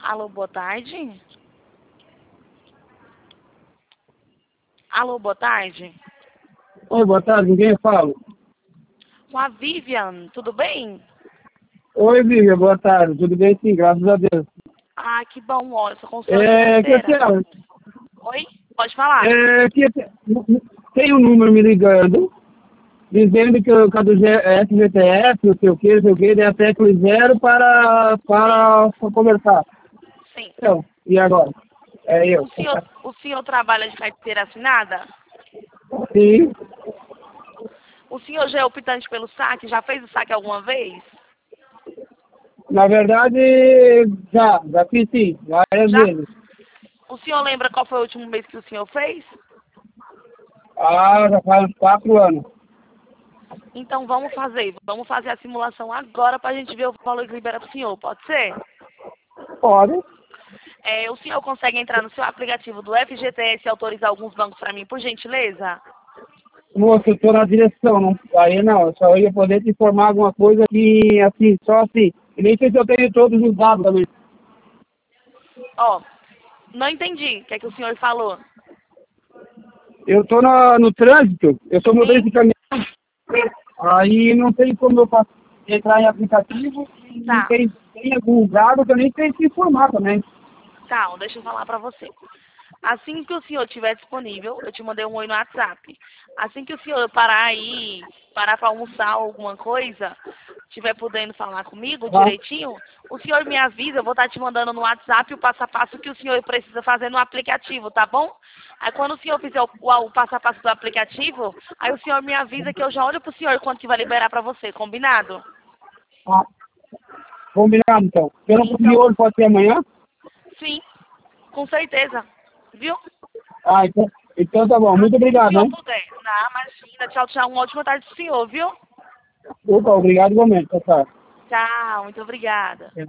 Alô, boa tarde. Alô, boa tarde. Oi, boa tarde, ninguém fala. Com a Vivian, tudo bem? Oi, Vivian, boa tarde. Tudo bem? Sim, graças a Deus. Ah, que bom, ó, eu sou consultora financeira. Cristiano, Oi? Pode falar. tem um número me ligando, dizendo que eu do FGTS, não sei o que, daí até que zero para conversar. Sim. Então, e agora? É eu. O senhor trabalha de carteira assinada? Sim, O senhor já é optante pelo saque? Já fez o saque alguma vez? na verdade, já fiz sim, várias Já? vezes. O senhor lembra qual foi o último mês que o senhor fez? Já faz uns 4 anos. Então vamos fazer a simulação agora para a gente ver o valor que libera para o senhor, pode ser? Pode. O senhor consegue entrar no seu aplicativo do FGTS e autorizar alguns bancos para mim, por gentileza? Moço, eu estou na direção, não, aí não, eu só ia poder te informar alguma coisa que, assim, só assim. E nem sei se eu tenho todos os dados também. Ó, não entendi o que é que o senhor falou. Eu estou no trânsito, eu sou motorista Sim? de caminhão, aí não sei como eu posso entrar em aplicativo e Tá. tem algum dado que eu nem sei te informar também. Tá, deixa eu falar pra você. Assim que o senhor estiver disponível, eu te mandei um oi no WhatsApp. Assim que o senhor parar pra almoçar alguma coisa, estiver podendo falar comigo Tá? direitinho, o senhor me avisa, eu vou estar te mandando no WhatsApp o passo a passo que o senhor precisa fazer no aplicativo, tá bom? Aí quando o senhor fizer o passo a passo do aplicativo, aí o senhor me avisa que eu já olho pro senhor quanto que vai liberar pra você, combinado? Tá. Combinado então. Se eu não conseguir Então, hoje, pode ser amanhã? sim, com certeza. Viu? Então tá bom. Muito Assim que o obrigado, senhor hein? puder. Tá, imagina. Tchau, tchau. Uma ótima tarde pro senhor, viu? Opa, obrigado igualmente, pessoal. Tchau, muito obrigada.